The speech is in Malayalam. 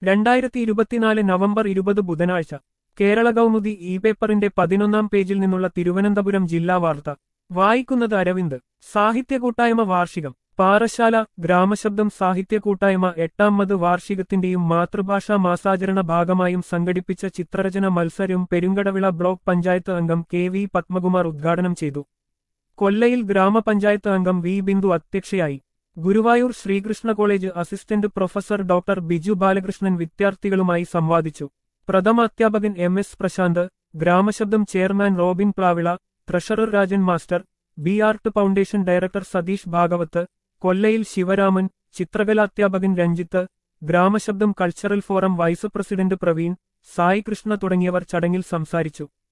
2024 നവംബർ 20 ബുധനാഴ്ച കേരള കൗമുദി ഇ പേപ്പറിന്റെ 11-ാം പേജിൽ നിന്നുള്ള തിരുവനന്തപുരം ജില്ലാ വാർത്ത വായിക്കുന്നത് അരവിന്ദ്. സാഹിത്യകൂട്ടായ്മ വാർഷികം പാറശാല. ഗ്രാമശബ്ദം സാഹിത്യകൂട്ടായ്മ 8ാമത് വാർഷികത്തിന്റെയും മാതൃഭാഷാ മാസാചരണ ഭാഗമായും സംഘടിപ്പിച്ച ചിത്രരചന മത്സരവും പെരുങ്കടവിള ബ്ലോക്ക് പഞ്ചായത്ത് അംഗം കെ.വി. പത്മകുമാർ ഉദ്ഘാടനം ചെയ്തു. കൊല്ലയിൽ ഗ്രാമപഞ്ചായത്ത് അംഗം വി. ബിന്ദു അധ്യക്ഷയായി. Guruvayur Sreekrishna college assistant professor doctor Biju Balakrishnan വിദ്യാർത്ഥികളുമായി സംവാദിച്ചു. പ്രഥമ അധ്യാപകൻ M S. Prashanth, Gramashabdam chairman Robin Plavila, treasurer Rajan master, B art foundation director Satheesh Bhagavath, Kollayil Sivaraman, ചിത്രകലാധ്യാപകൻ Ranjith, Gramashabdam cultural forum vice president Praveen, Sai Krishna തുടങ്ങിയവർ ചടങ്ങിൽ സംസാരിച്ചു.